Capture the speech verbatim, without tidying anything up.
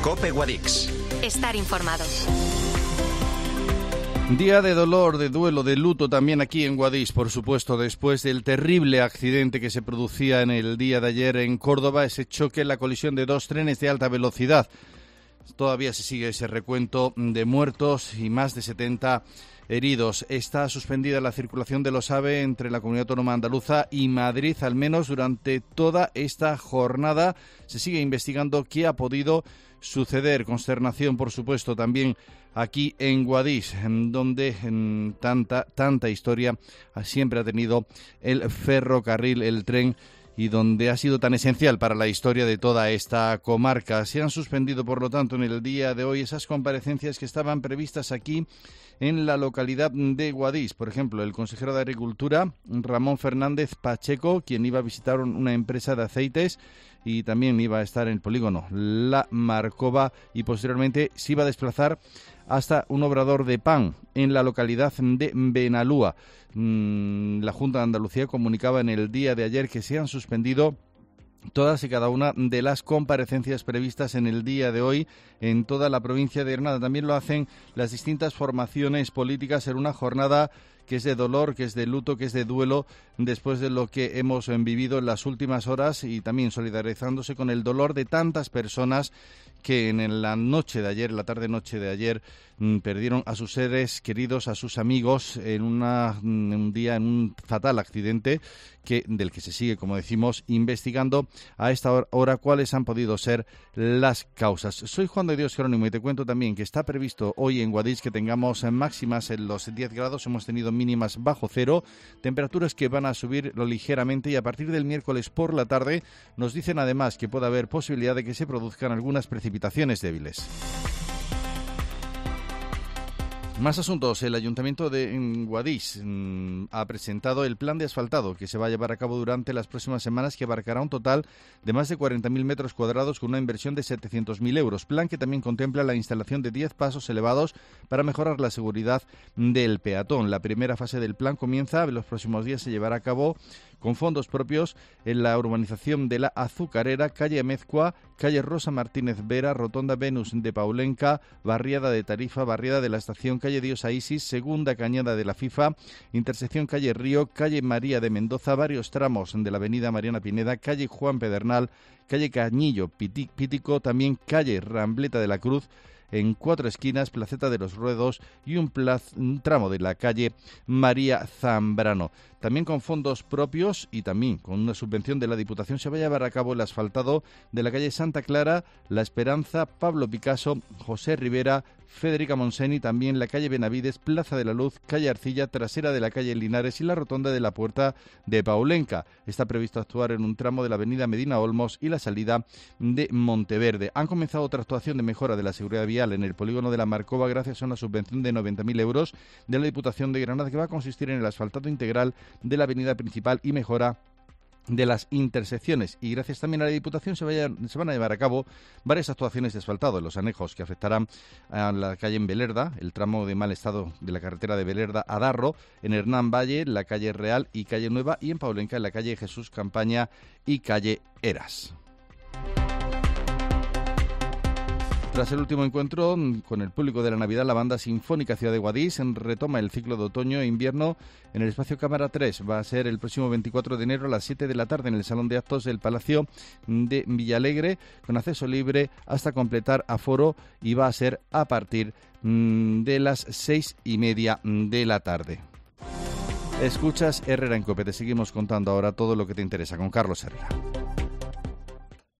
COPE Guadix. Estar informado. Día de dolor, de duelo, de luto también aquí en Guadix, por supuesto, después del terrible accidente que se producía en el día de ayer en Córdoba, ese choque, la colisión de dos trenes de alta velocidad. Todavía se sigue ese recuento de muertos y más de setenta heridos. Está suspendida la circulación de los AVE entre la Comunidad Autónoma Andaluza y Madrid, al menos durante toda esta jornada. Se sigue investigando qué ha podido suceder. Consternación, por supuesto, también aquí en Guadix, donde en tanta, tanta historia siempre ha tenido el ferrocarril, el tren, y donde ha sido tan esencial para la historia de toda esta comarca. Se han suspendido, por lo tanto, en el día de hoy esas comparecencias que estaban previstas aquí en la localidad de Guadix. Por ejemplo, el consejero de Agricultura, Ramón Fernández Pacheco, quien iba a visitar una empresa de aceites y también iba a estar en el polígono La Marcova, y posteriormente se iba a desplazar hasta un obrador de pan en la localidad de Benalúa. La Junta de Andalucía comunicaba en el día de ayer que se han suspendido todas y cada una de las comparecencias previstas en el día de hoy en toda la provincia de Granada. También lo hacen las distintas formaciones políticas en una jornada que es de dolor, que es de luto, que es de duelo, después de lo que hemos vivido en las últimas horas, y también solidarizándose con el dolor de tantas personas que en la noche de ayer, la tarde-noche de ayer, perdieron a sus seres queridos, a sus amigos, en, una, en un día, en un fatal accidente que del que se sigue, como decimos, investigando a esta hora cuáles han podido ser las causas. Soy Juan de Dios Jerónimo y te cuento también que está previsto hoy en Guadix que tengamos máximas en los diez grados, hemos tenido mínimas bajo cero, temperaturas que van a subir ligeramente, y a partir del miércoles por la tarde nos dicen además que puede haber posibilidad de que se produzcan algunas precipitaciones débiles. Más asuntos. El Ayuntamiento de Guadix mmm, ha presentado el plan de asfaltado que se va a llevar a cabo durante las próximas semanas, que abarcará un total de más de cuarenta mil metros cuadrados con una inversión de setecientos mil euros. Plan que también contempla la instalación de diez pasos elevados para mejorar la seguridad del peatón. La primera fase del plan comienza, en los próximos días se llevará a cabo con fondos propios en la urbanización de La Azucarera, calle Amezcua, calle Rosa Martínez Vera, Rotonda Venus de Paulenca, barriada de Tarifa, barriada de la Estación, calle Diosa Isis, segunda cañada de la FIFA, intersección calle Río, calle María de Mendoza, varios tramos de la avenida Mariana Pineda, calle Juan Pedernal, calle Cañillo Pítico, también calle Rambleta de la Cruz, en cuatro esquinas, Placeta de los Ruedos y un, plaz, un tramo de la calle María Zambrano. También con fondos propios y también con una subvención de la Diputación se va a llevar a cabo el asfaltado de la calle Santa Clara, La Esperanza, Pablo Picasso, José Rivera, Federica Monseni, también la calle Benavides, Plaza de la Luz, calle Arcilla, trasera de la calle Linares y la rotonda de la Puerta de Paulenca. Está previsto actuar en un tramo de la avenida Medina Olmos y la salida de Monteverde. Han comenzado otra actuación de mejora de la seguridad vial en el polígono de la Marcova gracias a una subvención de noventa mil euros de la Diputación de Granada, que va a consistir en el asfaltado integral de la avenida principal y mejora de las intersecciones. Y gracias también a la Diputación se, vaya, se van a llevar a cabo varias actuaciones de asfaltado en los anejos que afectarán a la calle en Belerda, el tramo de mal estado de la carretera de Belerda a Darro, en Hernán Valle, la calle Real y calle Nueva, y en Paulenca, en la calle Jesús Campaña y calle Eras. Tras el último encuentro con el público de la Navidad, la Banda Sinfónica Ciudad de Guadix retoma el ciclo de otoño e invierno en el espacio Cámara tres. Va a ser el próximo veinticuatro de enero a las siete de la tarde en el Salón de Actos del Palacio de Villalegre, con acceso libre hasta completar aforo, y va a ser a partir de las seis y media de la tarde. Escuchas Herrera en COPE. Te seguimos contando ahora todo lo que te interesa con Carlos Herrera.